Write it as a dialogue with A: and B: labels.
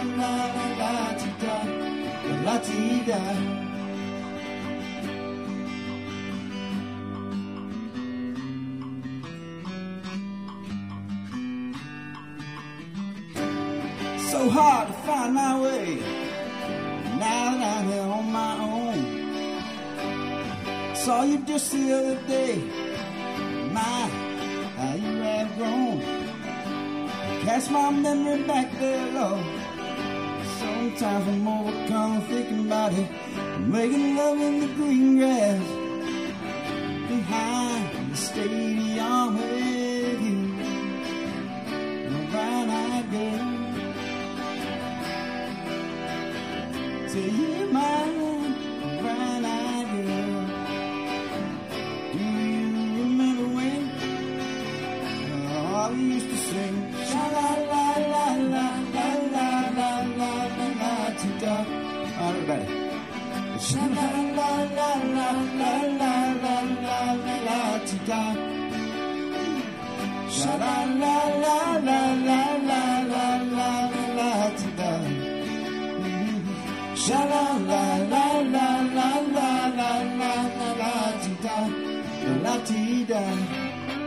A: la la ti da, la ti da. So hard to find my way now that I'm here on my own. Saw you just the other day. My, how you have grown. Cast my memory back there, Lord. Sometimes I'm overcome thinking about it. Making love in the green grass behind the stadium with you, a brown-eyed girl. Say you're my brown-eyed girl. Do you remember when we used to sing sha la la la la la la la la la la ti da? Everybody, sha la la la la la la la la la la ti da. Sha la la la la la la la la la ti da. Sha la la la la la la la la la ti da, la ti da.